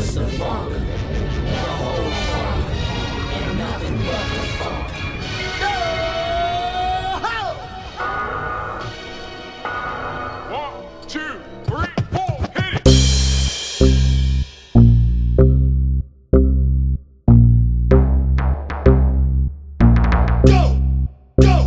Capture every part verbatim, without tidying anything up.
It's the funk, the whole funk, and nothing but the funk. One, two, three, four, hit it! Go! Go!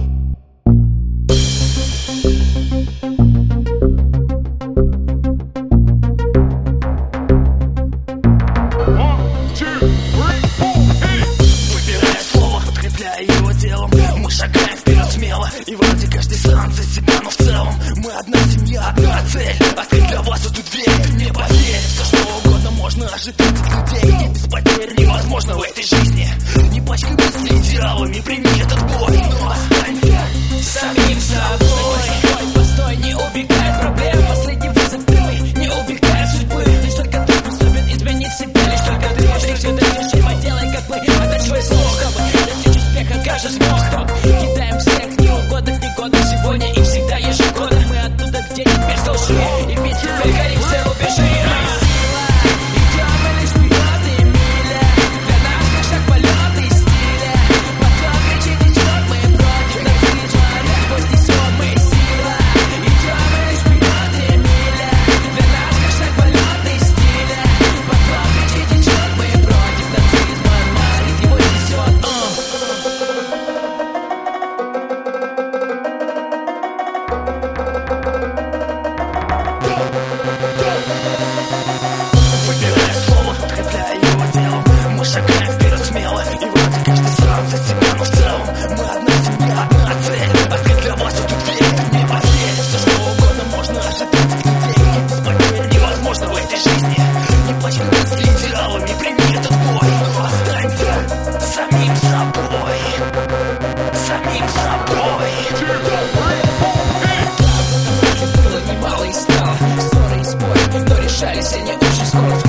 Мы шагаем вперед смело, и вроде каждый сам за себя, но в целом мы одна семья, одна цель. Открыть для вас эту дверь, ты мне поверь. Все что угодно можно ожидать от людей, и без потерь невозможно в этой жизни. Не пачкай мысли идеалами, прими этот бой, но останься самим собой. Постой, не убегай от проблем, последний вызов прямой, не убегай от судьбы. Лишь только ты способен изменить себя, лишь только ты можешь все достижимо, делай как мы, отдай свой слог, достичь успеха каждый смог. Кидаем всех неугодных негодных сегодня и всегда ежегодно. Мы оттуда, где нет места лжи, и ведь теперь горим все рубежи. Идем мы лишь вперед и миля, для нас как шаг полет и стиля. Потом кричит течет, мы против нацизма, пусть несет мы сила. Идем мы лишь вперед и миля, для нас как шаг полет и стиля. Потом кричит течет, мы против нацизма, марит его несет. Выбирая слово, подкрепляя его делом, мы шагаем вперед смело, и вроде каждый сам за себя, но в целом мы одна семья, одна цель. Открыть для вас эту дверь, ты мне поверь. Все что угодно можно ожидать от людей, и без потерь невозможно в этой жизни. Не пачкай мысли идеалами, прими этот бой, но останься самим собой, самим собой. Было немало и стало ссоры и споры, но решались они очень скоро.